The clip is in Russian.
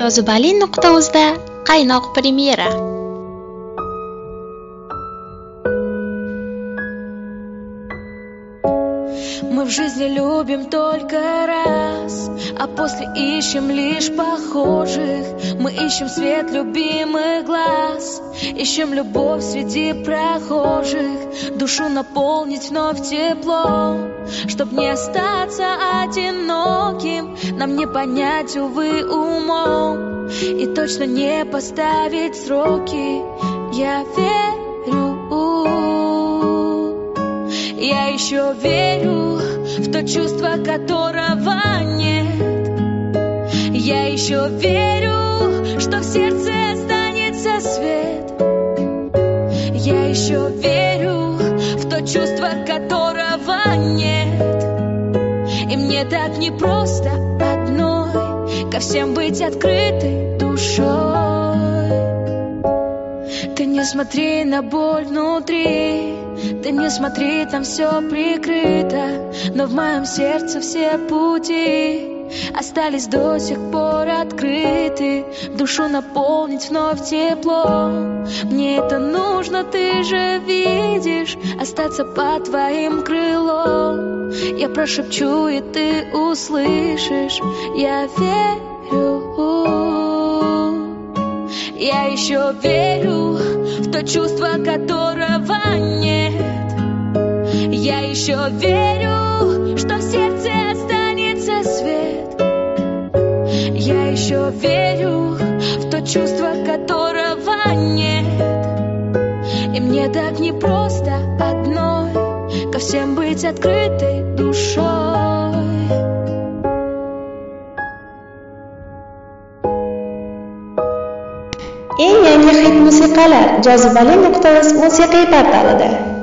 Jozibali.uzda qaynoq premyera. Мы в жизни любим только раз, а после ищем лишь похожих. Мы ищем свет любимых глаз, ищем любовь среди прохожих, душу наполнить вновь теплом, чтоб не остаться одиноким. Нам не понять, увы, умом, и точно не поставить сроки. Я верю, я еще верю в то чувство, которого нет. Я еще верю, что в сердце останется свет. Я еще верю в то чувство, которого нет. И мне так непросто одной ко всем быть открытой душой. Ты не смотри на боль внутри, ты не смотри, там все прикрыто, но в моем сердце все пути остались до сих пор открыты. Душу наполнить вновь теплом, мне это нужно, ты же видишь, остаться под твоим крылом. Я прошепчу, и ты услышишь. Я верю, я еще верю в то чувство, которого нет. Я еще верю, что в сердце останется свет. Я еще верю в то чувство, которого нет. И мне так непросто одной ко всем быть открытой душой. Eng yangi hit musiqalar Jozibali.uz musiqiy portalida.